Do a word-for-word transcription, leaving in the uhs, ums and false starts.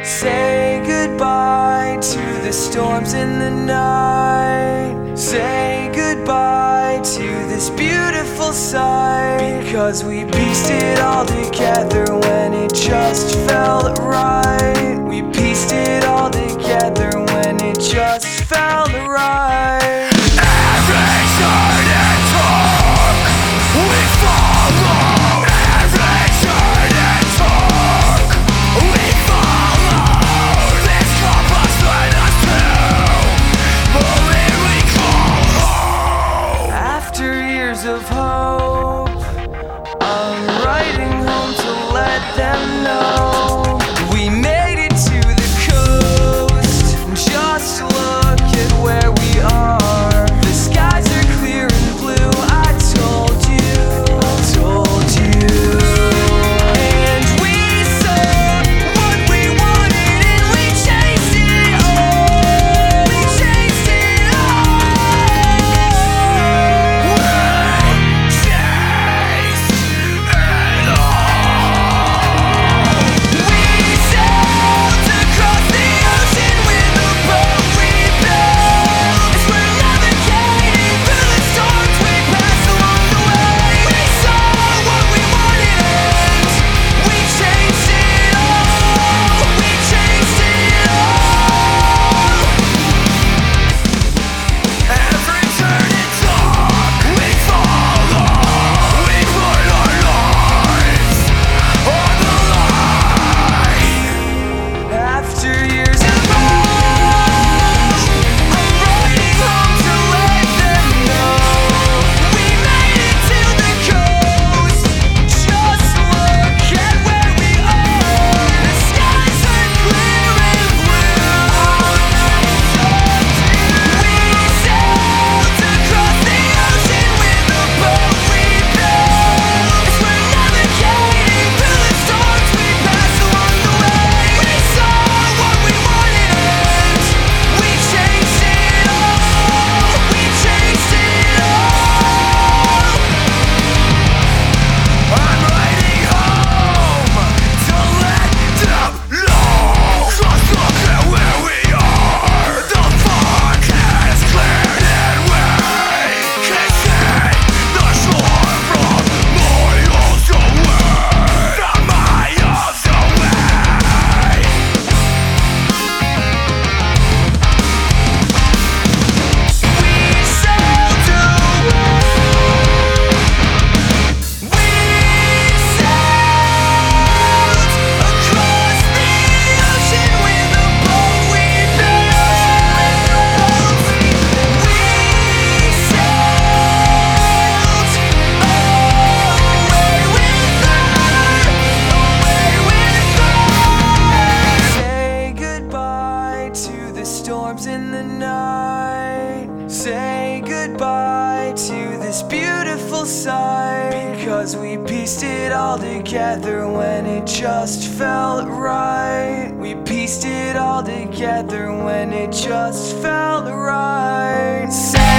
Say goodbye to the storms in the night. Say goodbye to this beautiful sight, because we pieced it all together when it just felt right. We pieced it all together when it just felt right. Every turn it took, we followed. Every turn it took, we followed. This compass led us to the land we call home. After years of hope, I'm writing home to let them know we made it to the coast. Just look at where we are. The skies are clear and blue. I told you, I told you. And we saw what we wanted and we chased it all. We chased it all. Chase it all. We sailed across the ocean with a boat we built. As we're navigating through the storms we pass along the way. We saw what we wanted and we chased it all. We chased it all. Every turn it took, we followed. We put our lives on the line. After years of hope, I'm writing home to let them know we made it to the coast. Just look at where we are. The skies are clear and blue. We sailed across the ocean with a boat we built. As we're navigating through the storms we pass along the way. We saw what we wanted and we chased it all. We chased it all. I'm writing home to let them know. Just look at where we are. The fog has cleared and we can see the shore from miles away. From miles away. We sailed away. We sailed across the ocean with a boat we built. We sailed away with her, away with her. Say goodbye to the storms in the night. Say goodbye to this beautiful sight, because we pieced it all together when it just felt right. We pieced it all together when it just felt right. Say